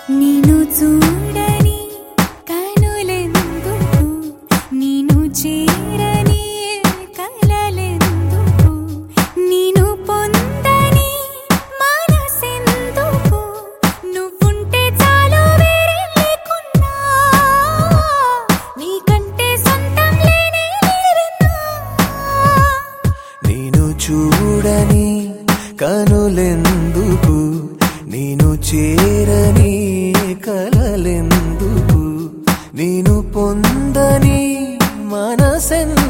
నిన్ను చూడని కనులెందుకు, నిన్ను చేరని కలలెందుకు, నిన్ను పొందని మనసెందుకు, నువ్వుంటే చాలు వేరే లేకున్నా, నీకంటే సొంతం లేనే లేదన్నా. నిన్ను చూడని కనులెందుకు, నిన్ను చేరని కలలెందుకు, నిన్ను పొందని మనసెందుకు,